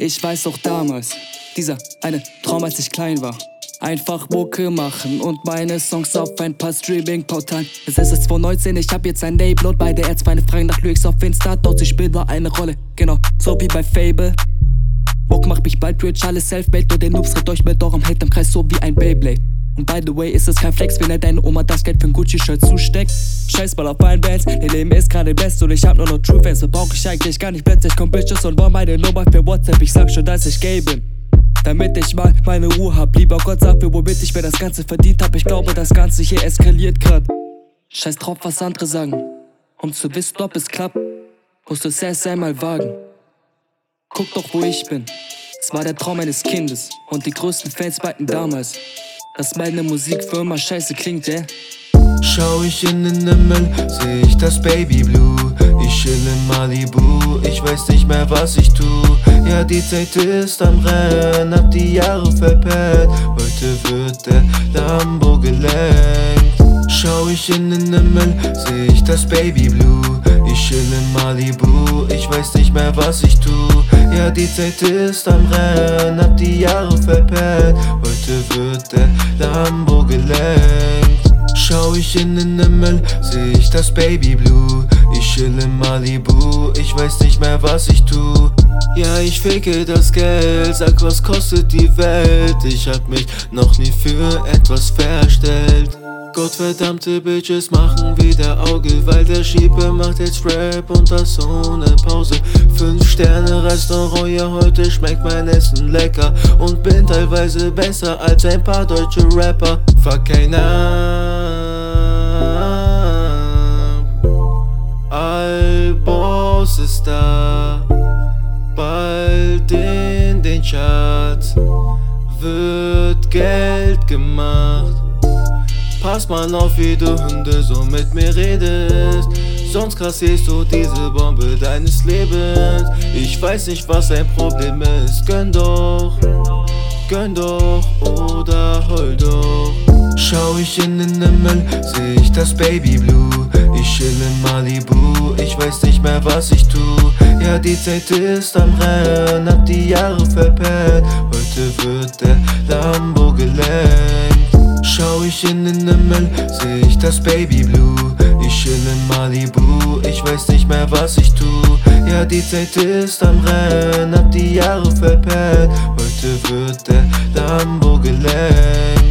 Ich weiß auch damals, dieser eine Traum, als ich klein war. Einfach Mucke machen und meine Songs auf ein paar Streaming-Portalen. Es ist 2019, ich hab jetzt ein Label und beide Erzfeinde fragen nach Lyrics auf Insta. Dort ich bilde eine Rolle, genau, so wie bei Fable. Bock macht mich bald rich, alles self-made, nur den Noobs rennt euch mit eurem Hate im Kreis so wie ein Beyblade. Und by the way ist es kein Flex, wenn deine Oma das Geld für ein Gucci-Shirt zusteckt. Scheißball auf meinen Bands, dein Leben ist gerade best und ich hab nur noch True Fans. So brauch ich eigentlich gar nicht, plötzlich kommen Bitches und wollen meine Nummer für WhatsApp. Ich sag schon, dass ich gay bin, damit ich mal meine Ruhe hab. Lieber Gott sag mir, womit ich mir das Ganze verdient hab. Ich glaube, das Ganze hier eskaliert grad. Scheiß drauf, was andere sagen. Um zu wissen, ob es klappt, musst du es erst einmal wagen. Guck doch, wo ich bin. Es war der Traum eines Kindes und die größten Fans meinten damals, dass meine Musik für immer scheiße klingt, Schau ich in den Himmel, seh ich das Baby Blue. Ich chill in Malibu, ich weiß nicht mehr, was ich tu. Ja, die Zeit ist am Rennen, hab die Jahre verpennt. Heute wird der Lambo gelenkt. Schau ich in den Himmel, seh ich das Baby Blue. Ich chill in Malibu, ich weiß nicht mehr, was ich tu. Ja, die Zeit ist am Rennen, hab die Jahre verpennt. Heute wird der Lambo gelenkt. Schau ich in den Himmel, seh ich das Baby Blue. Ich chill in Malibu, ich weiß nicht mehr, was ich tu. Ja, ich ficke das Geld, sag, was kostet die Welt. Ich hab mich noch nie für etwas verstellt. Gottverdammte Bitches machen wieder Auge, weil der Schieber macht jetzt Rap und das ohne Pause. 5-Sterne-Restaurant, ja, heute schmeckt mein Essen lecker und bin teilweise besser als ein paar deutsche Rapper. Fuck kein Albus ist da, bald in den Charts wird Geld gemacht. Pass mal auf, wie du Hunde so mit mir redest, sonst kassierst du diese Bombe deines Lebens. Ich weiß nicht, was dein Problem ist, gönn doch oder heul doch. Schau ich in den Himmel, seh ich das Baby Blue. Ich chill in Malibu, ich weiß nicht mehr, was ich tu. Ja, die Zeit ist am Rennen, hab die Jahre verpennt. Heute wird der Lambo gelenkt. Schau ich in den Himmel, seh ich das Baby Blue. Ich chill in Malibu, ich weiß nicht mehr, was ich tu. Ja, die Zeit ist am Rennen, hab die Jahre verpennt. Heute wird der Lambo gelenkt.